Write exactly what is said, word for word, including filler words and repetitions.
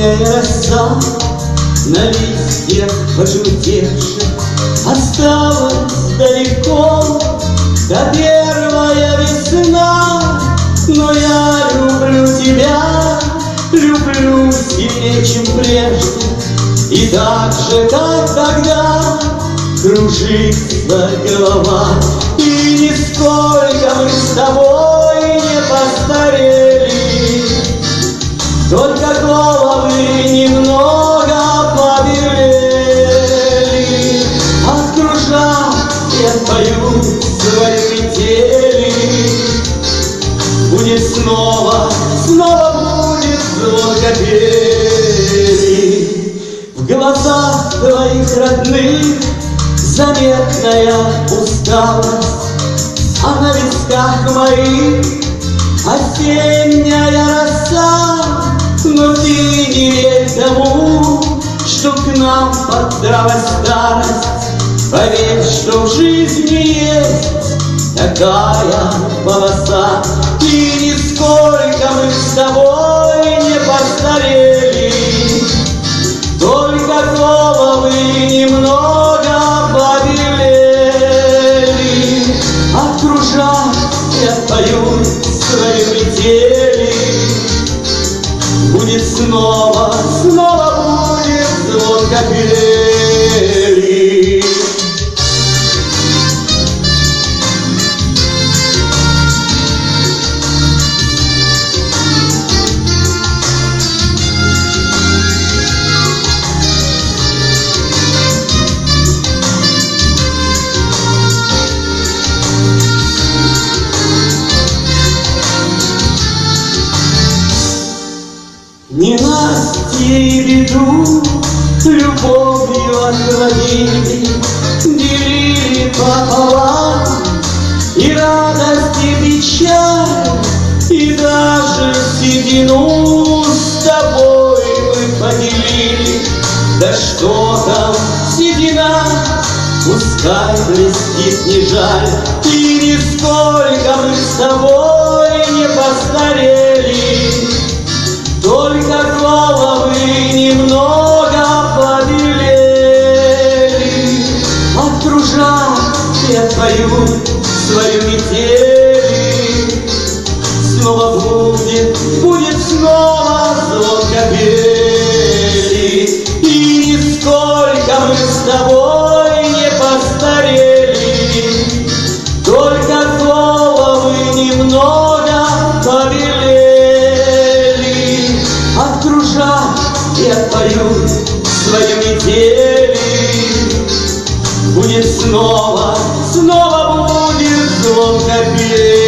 осенняя роса на листьях пожелтевших осталась далеко, та первая весна. Но я люблю тебя, люблю сильнее, чем прежде, и так же, как тогда, кружится голова. И нисколько мы с тобой не постарели, только головы немного побелели. Окружат и отпоют свои метели, будет снова, снова будет звонко пели. В глазах твоих родных заметная усталость, а на висках моих осенняя роса. Но ты не верь тому, что к нам подкралась старость. Поверь, что в жизни есть такая полоса. И нисколько мы с тобой не постарели, только головы немного побелели. Окружат и отпоют свои метели, будет снова, снова будет звонко пели. Ненастье и беду любовью охладили, делили пополам и радость, и печаль, и даже седину с тобой мы поделили. Да что там седина, пускай блестит, не жаль. И нисколько мы с тобой не постарели, только головы немного побелели. Окружат и отпоют свою метели, снова будет, будет снова звонко пели. И нисколько мы с тобой не постарели, только головы немного побелели. Окружат и отпоют свою метели, будет снова, снова будет звонко пели.